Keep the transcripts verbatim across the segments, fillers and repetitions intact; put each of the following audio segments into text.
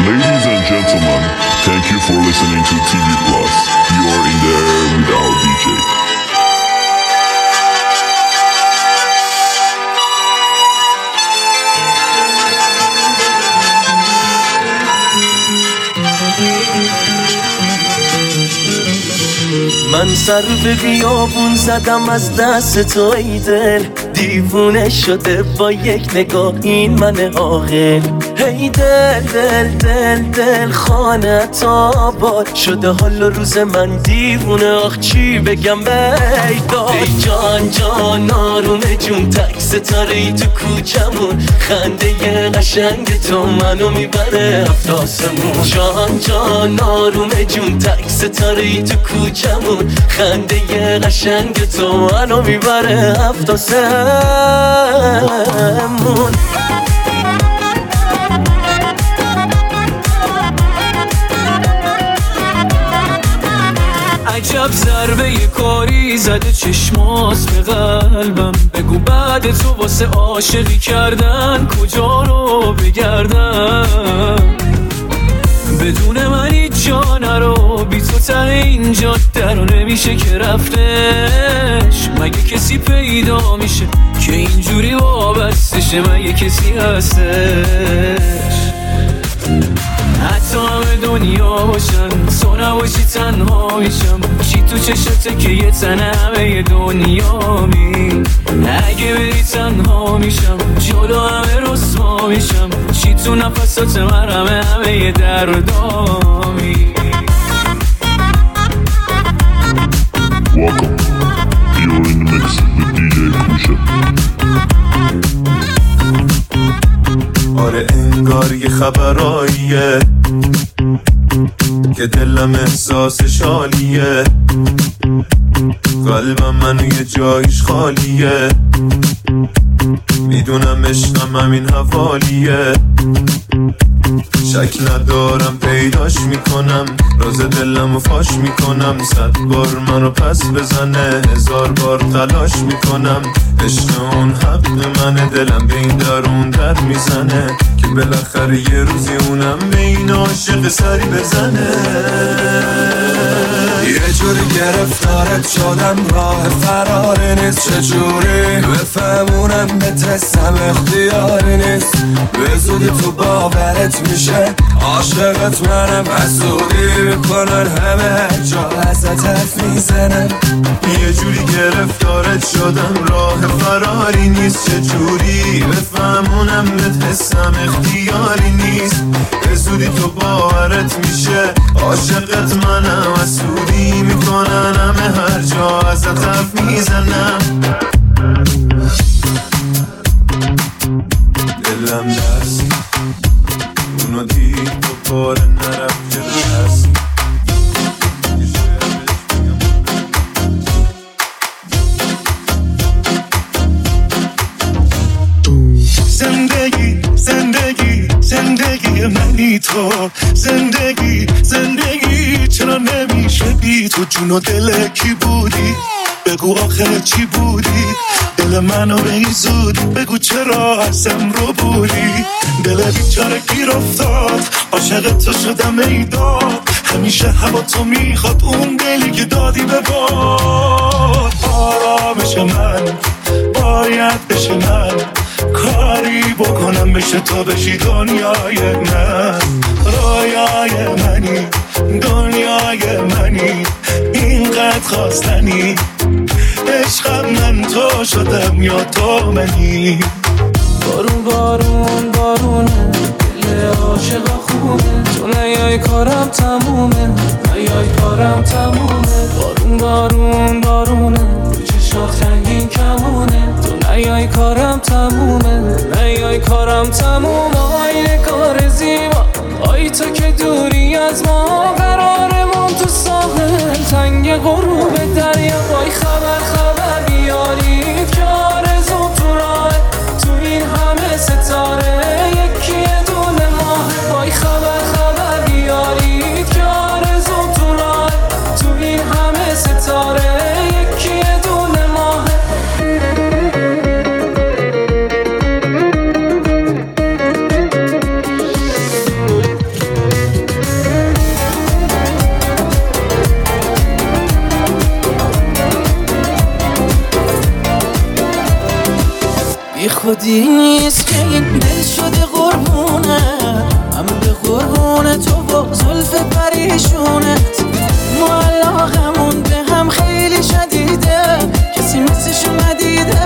Ladies and gentlemen, thank you for listening to T V Plus. You are in the air with our D J. من سر به بیابون زدم از دست تو ای دل، دیوونه شده با یک نگاه این من عاقل. هی دل دل دل دل خانت آباد شده حال و روز من دیوونه، آخ چی بگم بیداد. ای جان جان آرومه جون تک ستاره تو کوچمون، خنده قشنگ تو منو میبره هفت آسمون. جان جان آرومه جون تک ستاره تو کوچمون، خنده قشنگ تو منو میبره هفت آسمون. عجب ضربه ی کاری زده چشماست به قلبم، بگو بعد تو واسه عاشقی کردن کجا رو بگردم. بدون من هیچ جا نرو، بی تو ته این جاده رو نمیشه که رفتش. مگه کسی پیدا میشه که اینجوری وابستشه؟ مگه کسی هستش؟ حتی همه دنیا باشن تو نباشی تنها میشم. چی تو چشته که یه تنه همه دنیا می؟ اگه بری تنها میشم، جلو همه رسوا میشم. چی تو نفسات من همه همه دردامی. Welcome. You're in the mix with دی جی Kusha. آره انگار یه خبراییه که دلم احساسش عالیه، قلبم منو یه جایش خالیه. میدونم عشقم همین حوالیه، شک ندارم پیداش میکنم، راز دلمو فاش میکنم. صد بار منو پس بزنه، هزار بار تلاش میکنم. عشق اون حق منه، دلم به این درون در میزنه که بالاخره یه روزی اونم به این عاشق سری بزنه. یه جوری گرفتارت شدم، راه فراری نیست. چجوری بفهمونم بترسم اختیاری نیست. به زودی تو باورت میشه عاشقت منم، حسودی میکنن همه هر جا ازت حرف میزنن. یه جوری گرفتارت شدم، راه فراری نیست. چجوری بفهمونم بترسم اختیاری نیست. به زودی تو باورت میشه عاشقت منم، حسودی میکنن همه هر جا ازت حرف میزنم. دلم دست اونو دید تو باره نرفت دست. زندگی زندگی زندگی منی تو، زندگی زندگی چرا نمیشه بی تو؟ جون و دل کی بودی؟ بگو آخر چی بودی؟ دل منو به این زودی بگو چرا ازم رو بودی؟ دل بیچاره گیر افتاد، عاشق تو شدم ای داد. همیشه هوا تو میخواد، اون دلی که دادی به باد. آرامش من باید بشه من، کاری بکنم بشه تو بشی دنیای من. رویای منی دنیای منی، اینقدر خواستنی. عشقم من تو شدم یا تو منی. بارون بارون بارونه، دل عاشقا خوبه. تو نیای کارم تمومه، نیای کارم تمومه. بارون بارون بارونه، تو چشات رنگین کمونه. تو نیای کارم تمومه، نیای کارم تمومه. آی کار زیبا، آی تو که دوری از ما، قرارمون تو ساحل تنگ غروب دریا. وای خبر خبر بیارید که آرزو تو راه، تو این همه ستاره یکی دونه ماه. وای خبر خبر بیارید که آرزو تو راه، تو این همه ستاره یکی دونه ماه. خودی نیست که این دل شده قربونه، هم به قربونه تو با زلف پریشونت. معلقمون به هم خیلی شدیده، کسی مثلشو ندیده.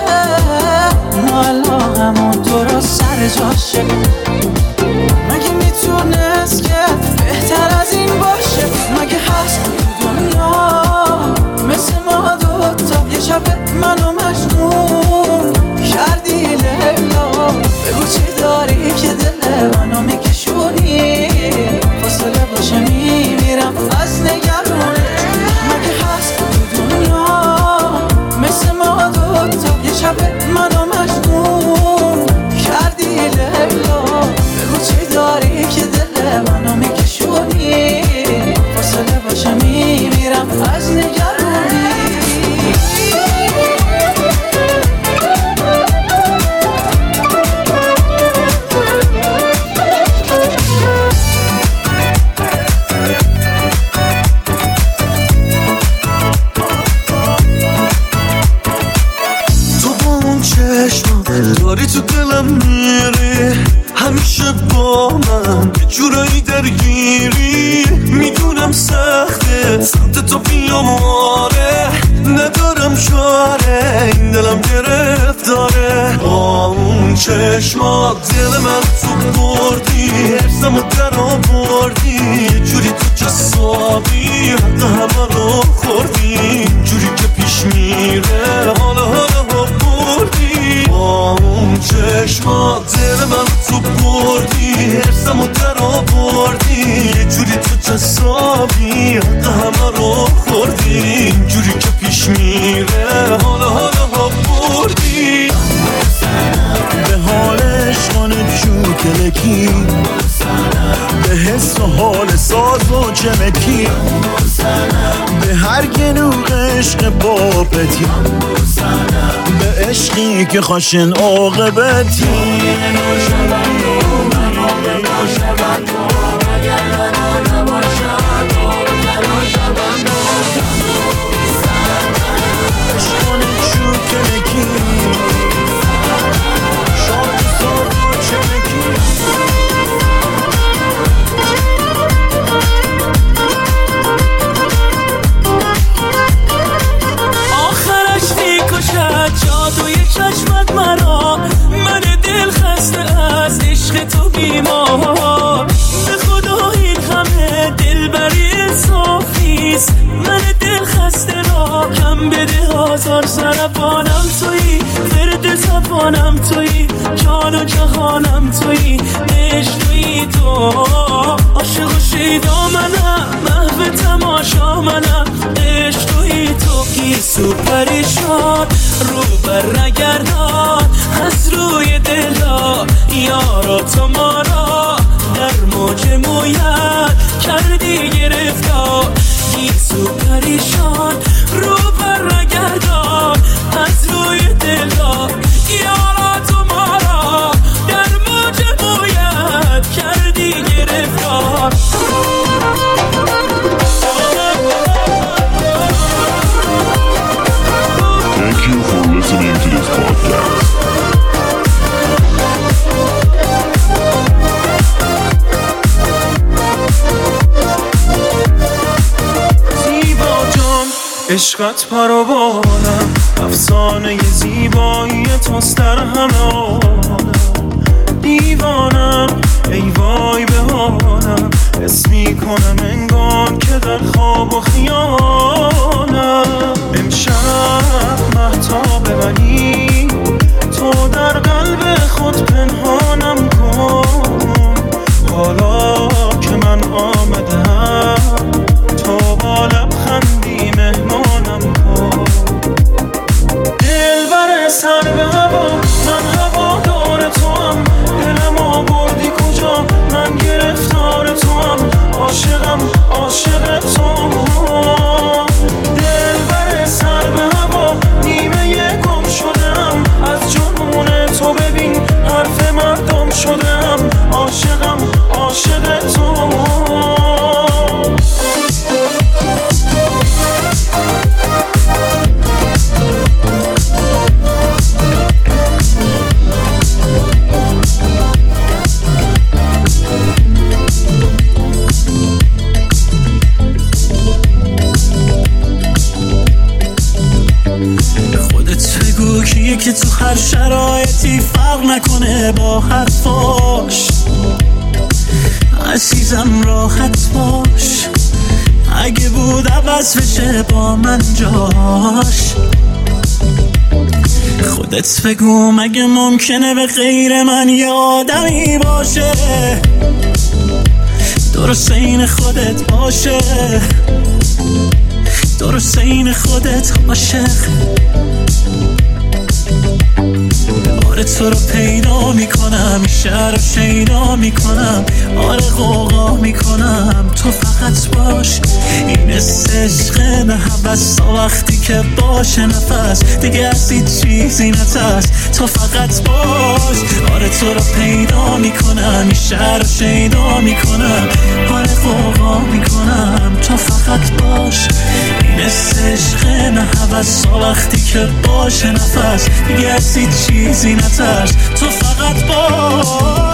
معلقمون درست سر جاشه، مگه میتونست که بهتر از این باشه؟ مگه هست تو دنیا مثل ما دوتا؟ یه شب منو مجنون کردی لیلا، بگو چی داری که دل منو میکشونی؟ فاصله باشه میمیرم از نگرونه. مگه هست تو دنیا مثل ما دوتا؟ یه شب منو مجنون کردی لیلا، بگو چی داری که دل منو میکشونی؟ فاصله باشه میمیرم از نگرونی. داری تو دلم میری، همیشه با من یه جورایی درگیری. میدونم سخته سمت تو بیام، آره ندارم چاره، این دلم گرفتاره. با اون چشمات دل من تو بردی، حرسم رو در آوردی. یه جوری تو جسابی حتی همه رو خوردی، جوری که پیش میره حالا حالا بردی. با اون چشمات دل من تو بردی، حرسم رو در آوردی. یه جوری تو جسابی حتی همه رو خوردی، جوری که پیش میره حالا حالا بردی. به حال عشقان جو کلکی، به حس و حال ساز و جمکی، به هر گنوغ عشق بابتی، به عشقی که خاشن عاقبتی. عشقان جو کلکی، شاد و ساز و جمکی. آخرش میکشد جادوی چشمت مرا، من دل خسته از عشق تو بیمار. به خدا این همه دلبری انصافیست، من دل خسته را کم بده. آزار سربانم تویی، درد زبانم تویی، جان و جهانم تویی، عشق تویی تو. عاشق و شیدا منم، محو تماشا منم، عشق تویی تو. گیسو پریشان رو بر نگردان از روی دلا، یارا تو ما را در موج مویت کردی گرفتار. گیسو پریشان رو بر نگردان از روی دلا، یارا تو ما را در موج مویت کردی گرفتار. Thank you for listening to this podcast. زیبا جان عشقت پروانم، افسانه زیبایی توست در همه عالم. دیوانم ای وای به حالم، حس میکنم انگار که در خواب و خیالم. امشب مهتاب منی، تو در قلب خود پنهانم کن. حالا که من آمدم، تو با لبخندی مهمانم کن. دلبر سر به هوا، من هوادار توام. دلم آوردی کجا، من گرفتار توام. عاشقم عاشق توام. دلبر سر به هوا، نیمه گم شدم از جنون تو. ببین هر شرایطی فرق نکنه با حرفاش. عزیزم راحت باش، اگه بود عوض بشه با من جاش. خودت بگو مگه ممکنه به غیر من یه آدمی باشه درست این خودت باشه، درست این خودت عاشق. آره تو رو پیدا میکنم، این شهر رو شیدا میکنم، آره غوغا میکنم، تو فقط باش. این عشق نه حوث تا وقتی که باشه نفس دیگه از هیچ چیزی نترس، تو فقط باش. آره تو رو پیدا میکنم، این شهر رو شیدا میکنم، آره غوغا میکنم، تو فقط باش. این عشق نه حوث تا وقتی که باشه نفس دیگه از هیچ چیزی نترس، تو فقط باش.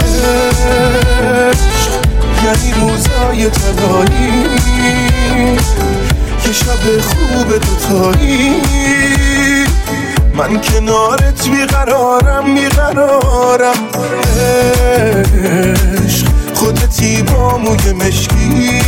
یعنی روزای تنهایی، یه شب خوب دوتایی، من کنارت بیقرارم بیقرارم. عشق خودتی با موی مشکی،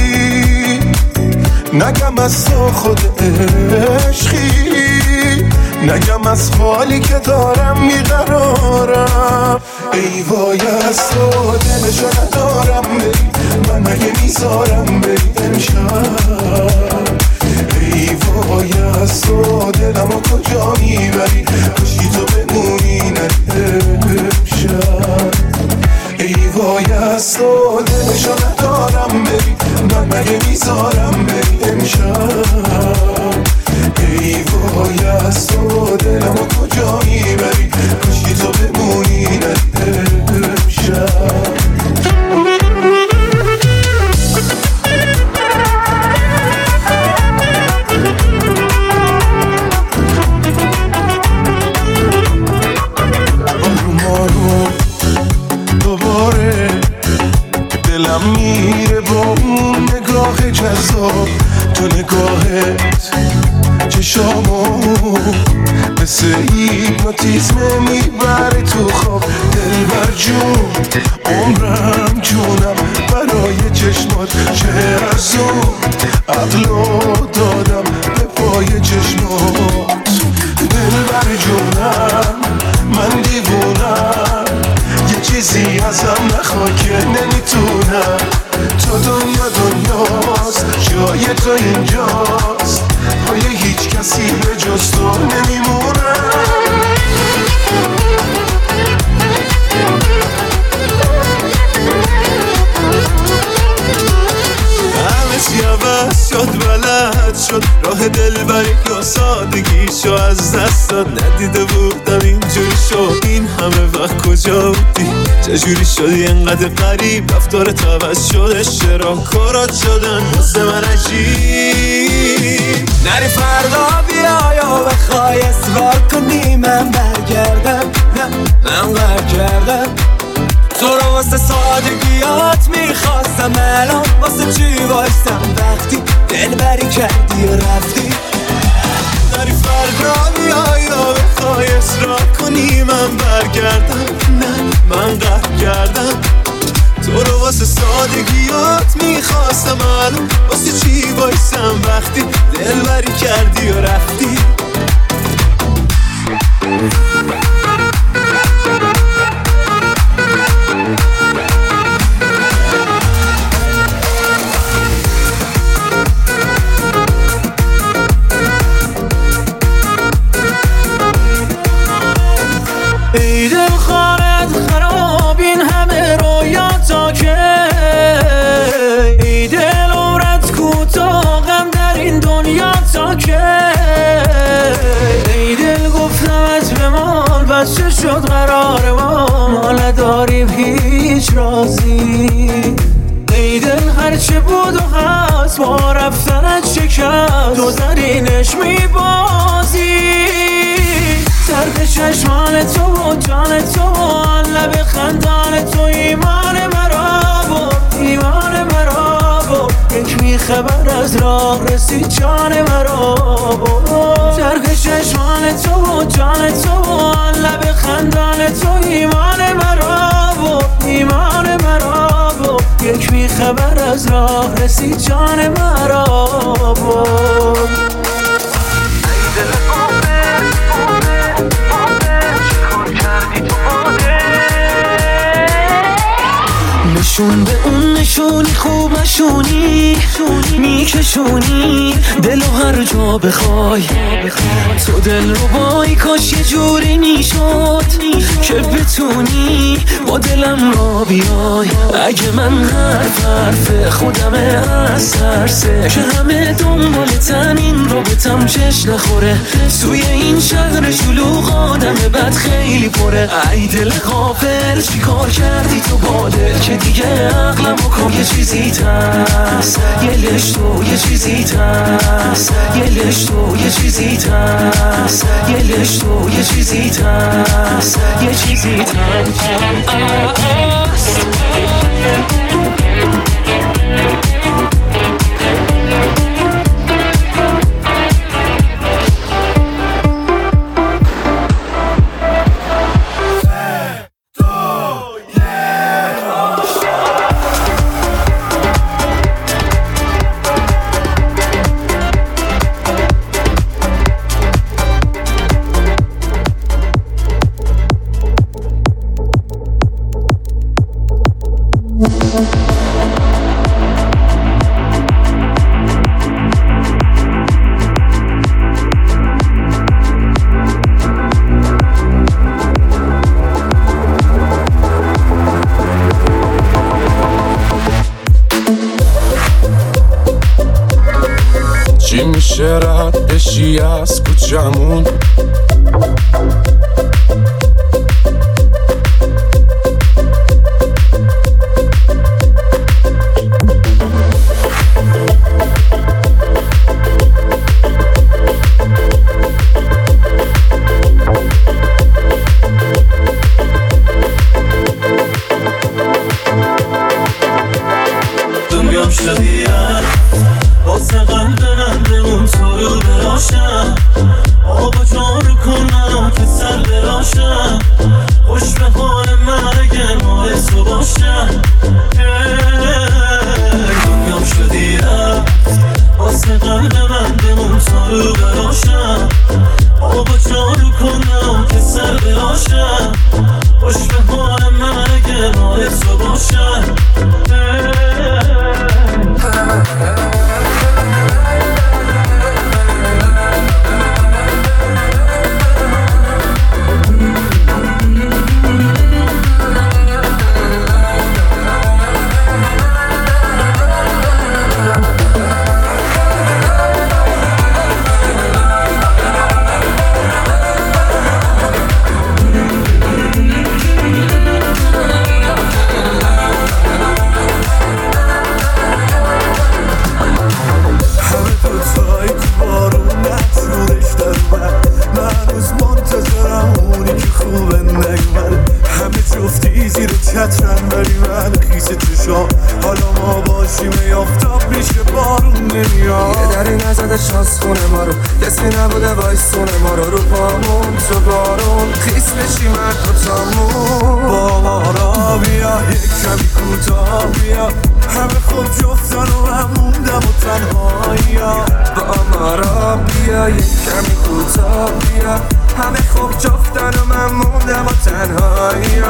نگم از تو خود عشقی، نگم از حالی که دارم میقرارم. ای وای از تو دلشو ندارم بری، من مگه میذارم بری امشب. ای وای از تو دلمو کجا میبری، کاشکی تو بمونی نری امشب. ای وای از تو دلشو ندارم بری، من مگه میذارم بری امشب. ای وای از تو دلمو کجا میبری، کاشکی تو بمونی نری امشب. آروم آروم دوباره دلم میره با اون نگاه جذاب، تو نگاهت چشامو مثل هیپنوتیزمه میبره تو خواب. دلبر جون عمرم جونم برای چشمات، چه ارزون عقلو دادم به پای چشمات. دلبر جونم من دیوونم، یه چیزی ازم نخواه که نمیتونم. تو دنیا دنیاست، جای تو اینجاست، پای هیچ کسی به جز تو نمیمونم. همه چی عوض شد، بلد شد راه دلبری یا سادگیشو از دست داد. ندیده بودم اینجوری شد، این همه وقت کجا بودی؟ چجوری شدی انقدر غریب؟ رفتارت عوض شد، اشتراکارات شدن واسه من عجیب. نری فردا بیا یا بخوای اصرار کنی من برگردم، نه من قهر کردم. تو رو واسه سادگیات میخواستم، الان واسه چی وایستم وقتی دلبری کردی و رفتی؟ نری فردا بیا یا بخوای اصرار کنی من برگردم، نه من قهر کردم. تو رو واسه سادگیات میخواستم، الان واسه چی وایستم وقتی دلبری کردی و رفتی؟ ای دل خانت خراب این همه رویاتا که، ای دل عمرت کوتاه غم در این دنیا تا که. ای دل گفتمت به مال بچه شد قرار ما، ما نداریم هیچ رازی. ای دل هرچه بود و هست با رفتنت شکست، تو زرینش میبازی. درد چشمان تو و جان تو و آن لب خندان تو ایمان مرا بود، ایمان مرا بود. یک میخ خبر از راه رسید جان مرا چرخ چشمان تو و جان تو و لب خندان تو ایمان مرا و ایمان مرا و یک بی خبر از راه رسید جان مرا و نشون به اون نشونی خوب نشونی میکشونی دلو هر جا بخوای تو دل رو بای کاش یه جوری میشد که بتونی با دلم را بیای اگه من حرف حرف خودمه از ترسه که همه دنبالتن این رابطم چش نخوره توی این شهر شلوغ آدم بد خیلی پره ای دل غافل چی کار کردی تو با دل که دیگه عقلم و کن یه چیزی تست یه لش تو یه چیزی تست یه لش تو یه چیزی تست یه لش تو یه چیزی تست یه چیزی تست چی میشه رد بشی از کوچمون دنیام شدی واسه قلب من بمون تو رو براشم آب و جارو کنم که سر براشم خوش به حال من اگر ماه تو باشم دنیام شدی واسه قلب من بمون تو رو براشم آب و جارو کنم که سر براشم خوش به حال من اگر ماه تو باشم چترن ولی من خیسه چشا حالا ما باشیم یافتاب میشه بارون نمیاد یه دری نزده شانس خونه ما رو کسی نبوده وایسونه ما رو رو پامون تو بارون خیس بشی من کتامون با ما را بیا یک کمی کوتاه بیا همه خوب جفتن و من موندم و تنهایی با ما را بیا یک کمی کوتاه بیا همه خوب جفتن و من موندم و تنهایی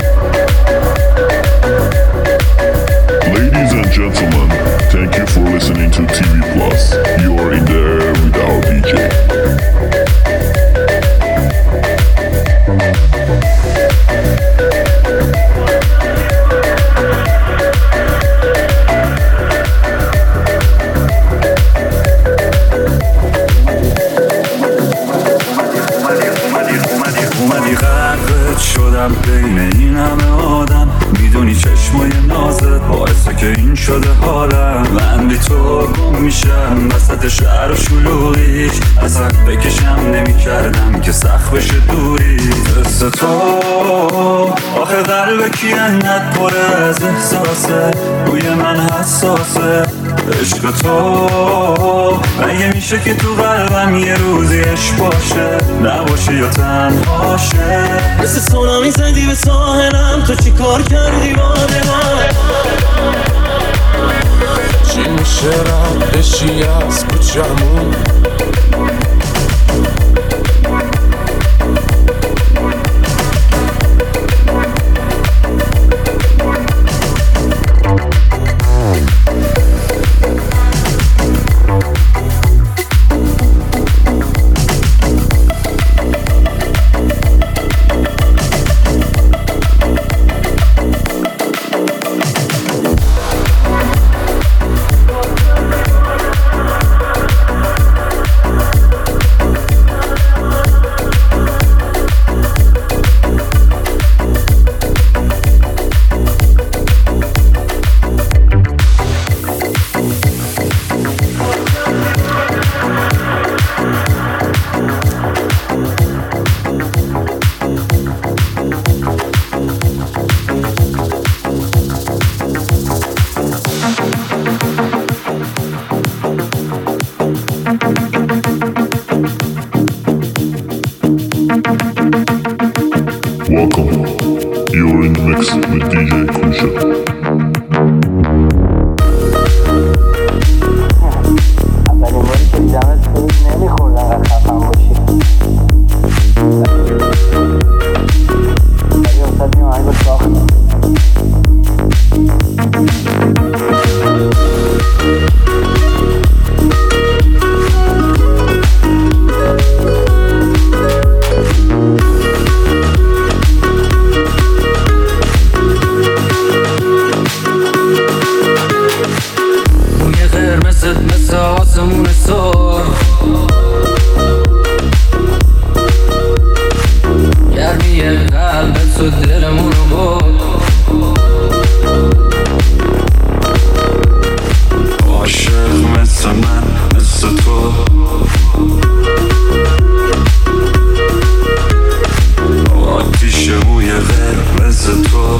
Ladies and gentlemen, thank you for listening. شده حالم، من بی تو گم میشم وسط شهر و شلوغیش، اصلا بکشم نمی کردم که سخت بشه دوری. قصه تو آخه قلب کی انقدر پر از احساسه، روی من حساسه. عشق تو مگه میشه که تو قلبم یه روزی عشق باشه، نباشه یا تنهاشه. مثل سونامی زدی به ساحلم، تو چی کار کردی با دلم؟ چی میشه رم بشی از کوچمون؟ Welcome. You're in the mix with دی جی Kusha. اولین باری که دیدمت خیلی نمیخورد انقدر خفن باشی، ولی واسه این آهنگو ساختم. مثل آسمون سرخ، گرمی قلبت تو دلمون رو برد. عاشق مثل من مثل تو، آتیش موی قرمز تو.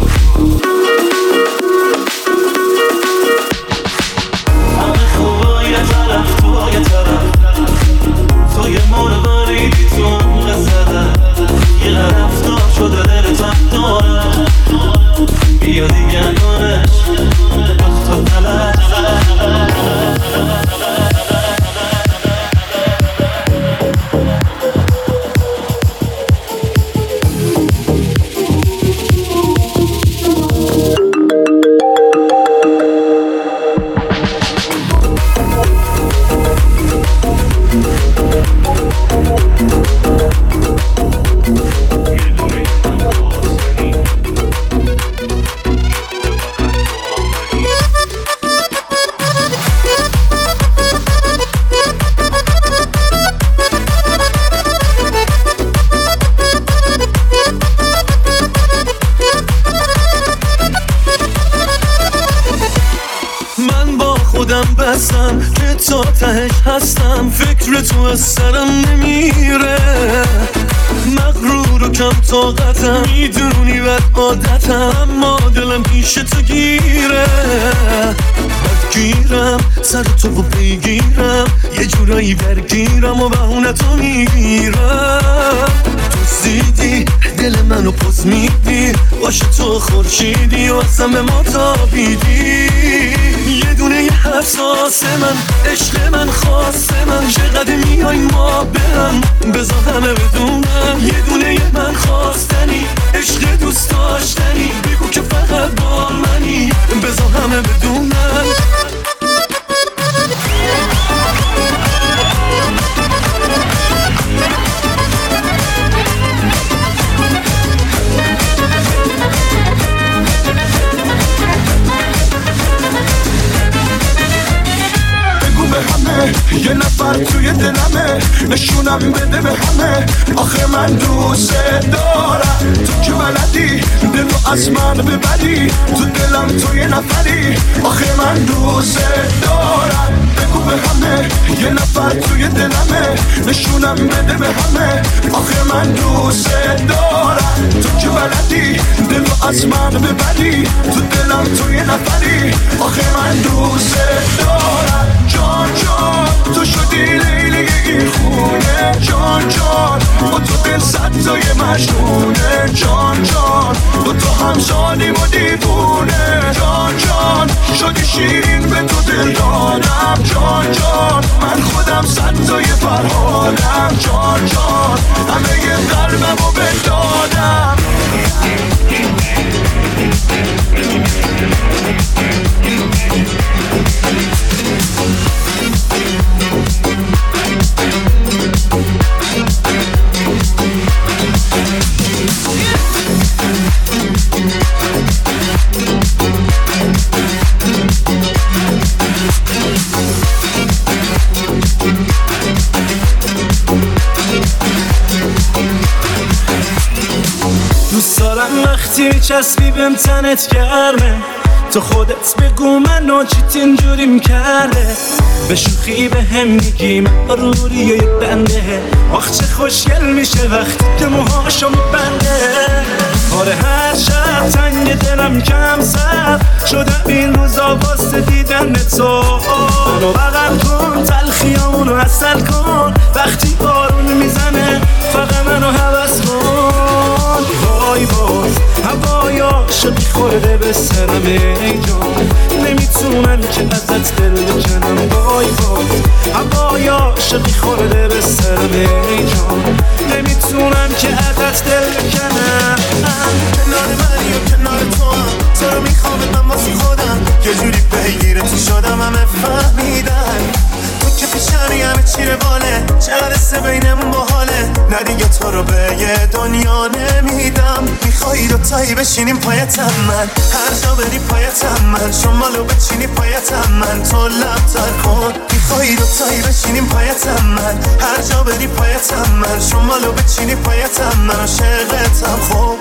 بستم که تا تهش هستم، فکر تو از سرم نمیره. مغرور و کم طاقتم، میدونی بد عادتم، اما دلم پیش تو گیره. بد گیرم سر تو و بگیرم، یه جورایی درگیرم و بهونه تو میگیرم. تو زیدی دل منو پوز میدی، باشه تو خورشیدی و اصلا به ما تابیدی. یه دونه یه حساس من، عشق من خاص من، چقدر میای ما برم بذار همه بدونم. یه دونه یه من خواستنی، عشق دوست داشتنی، بگو که فقط با منی بذار همه بدونم. یه نفر توی دلمه نشونم بده به همه آخه من دوست دارم تو که بلدی دلو از من ببری تو دلم توی نفری آخه من دوست دارم بگو به همه یه نفر توی دلمه نشونم بده به همه آخه من دوست دارم تو که بلدی دلو از من ببری تو دلم توی نفری آخه من دوست دارم جان جان تو شدی لیلی این خونه جان جان با تو دل صد تای مجنونه جان جان با تو همزادیم و دیوونه جان جان شدی شیرین به تو دل دادم جان جان من خودم صد تای فرهادم جان جان همه ی قلبم رو بدادم دوست دارم وقتی میچسبی بهم تنت گرمه تو خودت بگو منو چیت اینجوریم کرده به شوخی به هم میگی من روری یک بنده آخ چه خوشگل میشه وقتی که موهاشو میبنده آره هر شب تنگ دلم کم سر شدم این روزا واسه دیدن تو منو بغل کن تلخیامونو عسل کن وقتی بارون میزنه فقط منو هوس کن وای باز هوایا شبی خورده به سرم ای جان نمیتونم که ازت دل بکنم وای باز هوایا شبی خورده به سرم ای جان نمیتونم که ازت دل بکنم کنار منی و کنار تو هم تو رو میخوام من واسه خودم یه جوری بگیره تو شدم همه فهمیدن تو که پیشمی همه چیره باله چقدر سه بینمون باحاله نه دیگه تو رو به یه دنیا نمیدم میخوایی دوتایی بشینیم پایتم من هر جا بری پایتم من شمالو بچینی پایتم من تو لب تر کن میخوایی دوتایی بشینیم پایتم من هر جا بری پایتم من شمالو بچینی پایتم من عاشقتم خوب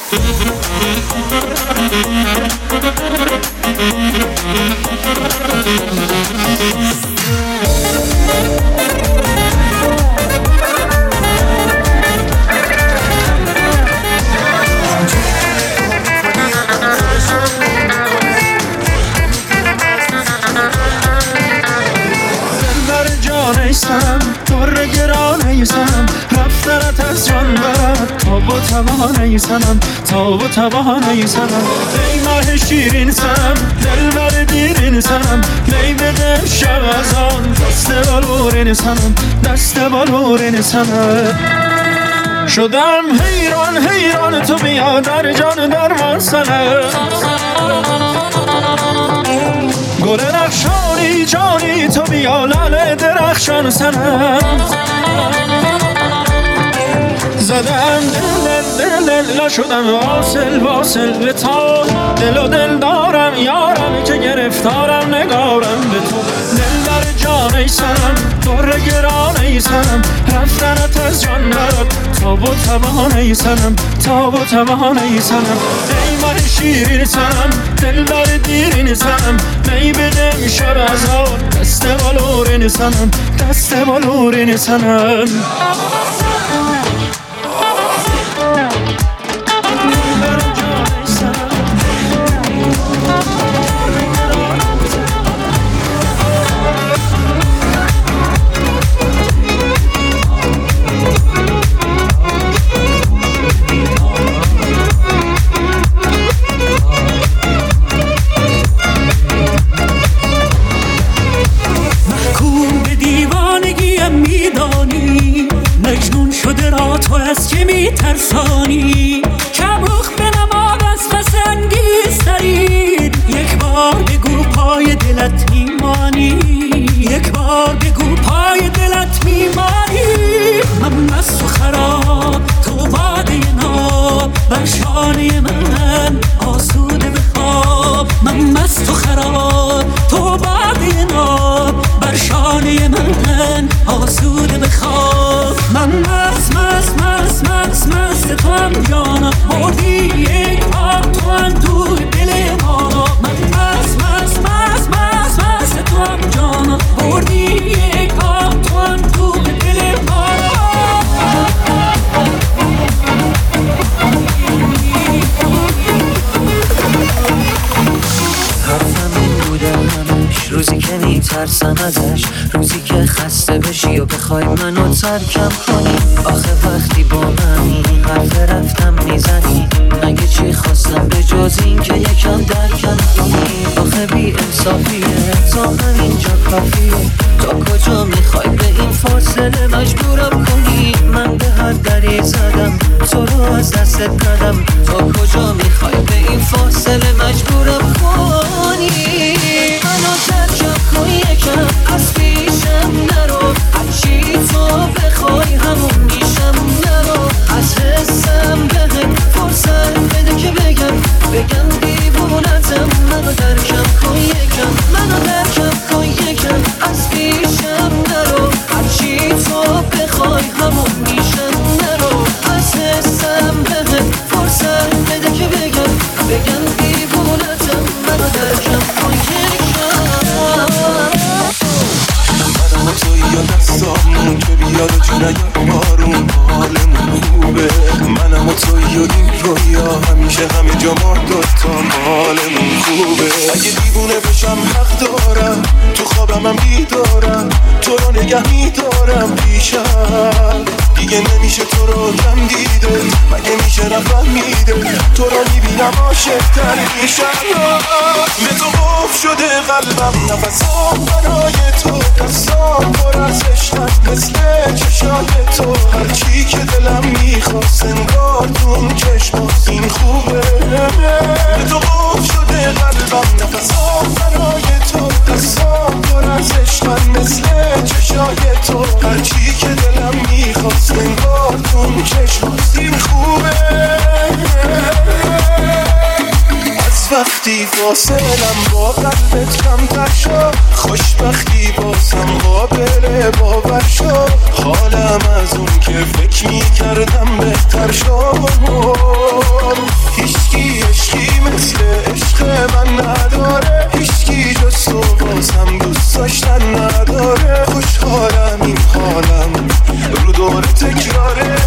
نیستم دور گران نیستم رفتنت از جان برد تا با تباه نیستم تا با تباه نیستم ای ماه شیرین سنم دل بر دیرین سنم می بده شب از آن دست بالورین سنم دست بالورین سنم شدم حیران حیران تو بیا در جان درمان سنم گل رخشانی جانی تو بیا لال درخشان سنم زدم دل دل دل شدم واصل واصل به تو دل و دل دارم یارم که گرفتارم نگارم به تو دل در جان ای سنم دور گران ای سنم رفتنت از جان برد تا و تبان ای سنم تا و تبان ای سنم ای ماه شیرین سنم دل در دیرین سنم می بدم شب از آن دست بالورین سنم دست بالورین سنم ترسانی کم رخ به نماد از پسندیسترین یک بار بگو پای دلت میمانی یک بار بگو پای دلت میمانی من مست و خراب تو باده ناب بر شانه من آسوده بخواب من مست و خراب تو باده ناب بر شانه من آسوده بخواب. من مست مست مست مست مست تو هم جانا، بردی یک آب تو هم دور دل مانا. من مست مست مست مست مست تو هم جانا، بردی یک آب تو هم دور دل مانا. حرفم این بوده همش، روزی که میترسم ازش، روزی که خسته بشی و بخوای منو ترکم کنی. آخه وقتی با منی حرف رفتم میزنی، مگه چی خواستم به جز این که یکم درکم کنی. آخه بی انصافیه تا همینجا کافیه، تا کجا میخوای به این فاصله مجبورم کنی. من به هر دری زدم تو رو از دستت ندم، تا کجا میخوای به این فاصله مجبورم کنی. منو ترکم کن یکم از پیشم نرو، هرچی تو بخوای همون میشم نرو. از حسم بهت فرصت بده که بگم بگم دیوونتم. منو ترکم کن یکم، منو ترکم کن یکم از پیشم نرو، هرچی تو بخوای همون میشم نرو. از حسم بهت فرصت بده که بگم بگم دیوونتم. منو ترکم کن یکم. منم و توی یا دستامون که بیاد و جونه یا بارون حالمون خوبه. منم و توی و این رویا همیشه همه جا ما دوتا حالمون خوبه. اگه دیوونه بشم حق دارم، تو خوابم هم بیدارم، تو رو نگه میدارم پیشم. دیگه نمیشه تو رو کم دیده، مگه میشه رفت میده، تو رو میبینم عاشق تر میشم. به تو قف شده قلبم، نفسام برای تو، دستام پر از عشقم مثل چشای تو. هرچی که دلم میخواست انگار تو چشمات این خوبه. به تو قف شده قلبم، نفسام برای تو، دستام پر از عشقم مثل چشای تو. هرچی که دلم میخواست انگار تو چشمات این خوبه. از وقتی فاصلم با قلبت کمتر شد، خوشبختی بازم قابل باور شد. حالم از اون که فکر میکردم بهتر شد. هیچکی عشقی مثل عشق من نداره، هیچکی جز تو بازم دوست داشتن نداره. خوشحالم این حالم رو دور تکراره.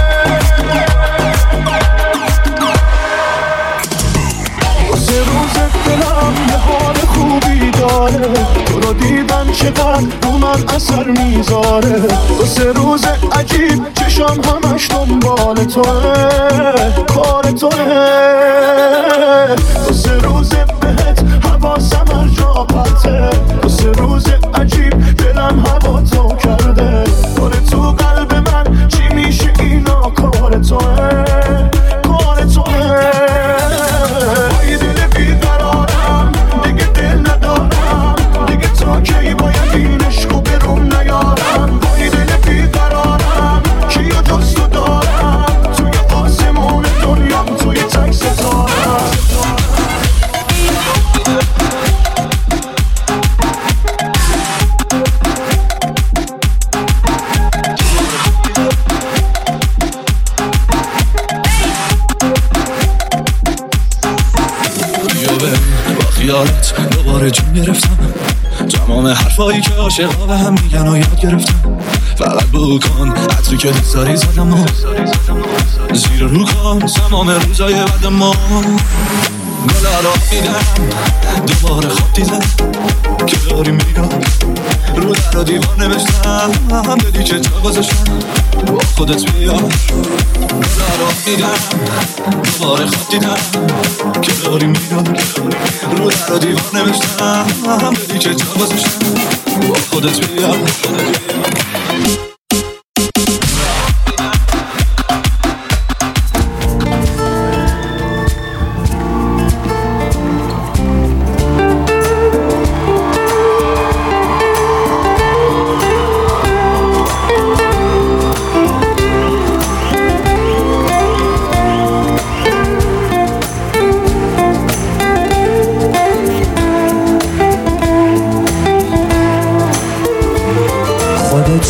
سه روز دلم یه حال خوبی داره، تو رو دیدن چقدر رو من اثر میذاره. دو سه روز عجیب چشم همش دنبال توه، کار توه. دو سه روز بهت حواسم هر جا پرته، دو سه روز عجیب دلم هوا تو کرده. کار تو قلب من چی میشه اینا کار توه، کار توه. کی باید این عشقو برون نیارم، با این دل بیقرارم کیو جز تو دارم. توی آسمون دنیام توی تک ستارم. بیا بریم با خیالت دوباره جون گرفتم، تمام حرفایی که عاشقا به هم میگن و یاد گرفتم. فقط بو کن عطری که دوست داری زدم و زیر رو کن تمام روزای بعد ما. گلا را میدم دوباره خواب دیدم که داری میگم رو در و دیوار نوشتم، هم بدی که جا گذاشتم با خودت بیار. گلا را میدم دوباره خواب دیدم که داری میگم رو در و دیوار نوشتم، هم بدی که جا گذاشتم با خودت بیار.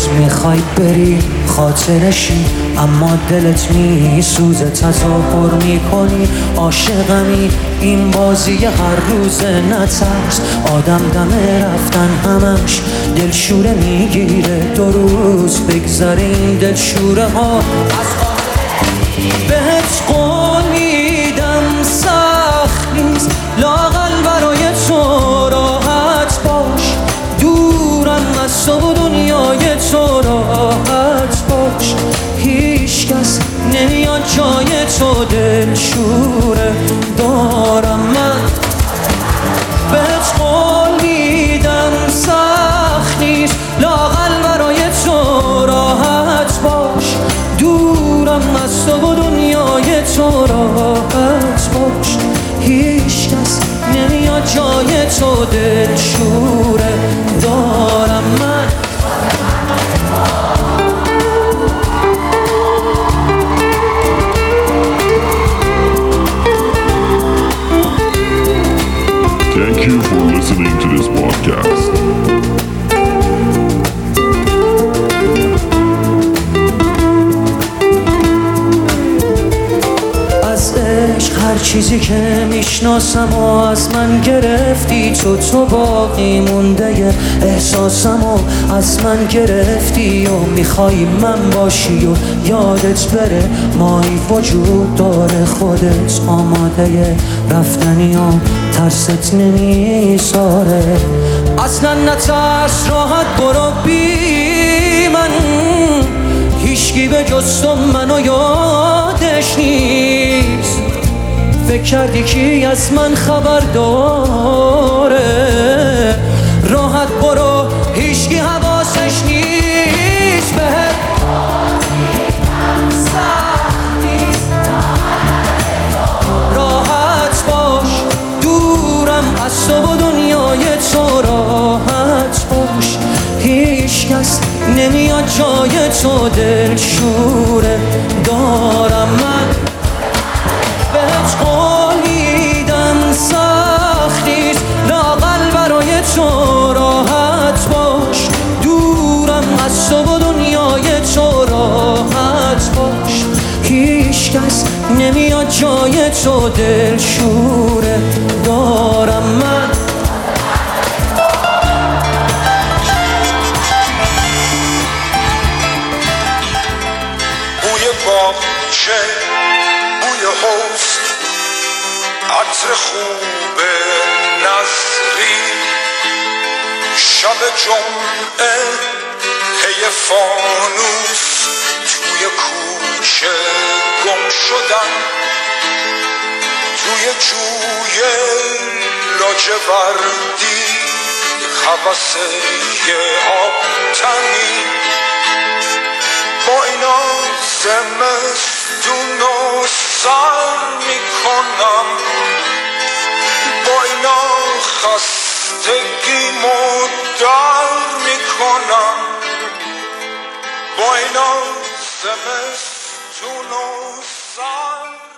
میخوای بری خاطرشی، اما دلت میسوزه تظاهر میکنی عاشقمی. این بازی هر روز نترس، آدم دم رفتن همش دلشوره میگیره. دو روز بگذره این دلشوره ها از بهت قول میدم سخت نیست، لااقل برای تو راحت باش. دورم از تو و دنیای تو راحت باش. هیچ کس نمیاد جای تو دلشوره دارم من. بهت قول میدم سخت نیست، لااقل برای تو راحت باش. دورم از تو و دنیای تو راحت باش. هیچ کس نمیاد جای تو دلشوره دارم من. Thank you for listening to this podcast. از عشق هر چیزی که میشناسم و از من گرفتی تو، تو باقی مونده احساسم و از من گرفتی و میخوای من باشی و یادت بره مایی وجود داره. خودت آماده رفتنی و ترست نمیذاره. اصلا نترس راحت برو بی من، هیچکی به جز تو منو یادش نیست. فکر کردی کی از من خبر داره؟ راحت برو هیچکی حواسش نیست. بهت راحت باش. دورم از تو و دنیای تو راحت باش. هیچ کس نمیاد جای تو دلشوره دارم من. بهت قول میدم سخت نیست، لااقل برای تو راحت باش. دورم از تو و دنیای تو راحت باش. هیچ کس نمیاد جای تو دلشوره دارم من. بوی باغچه، بوی حوض، عطر خوب نظری، شب جمعه پی فانوس، توی کوچه گم شدن، توی جوی لاجوردی، هوس یه آب تنی. با اینا زمستون و سر میکنم، با اینا خستگیمو در میکنم، با اینا زمستون و سر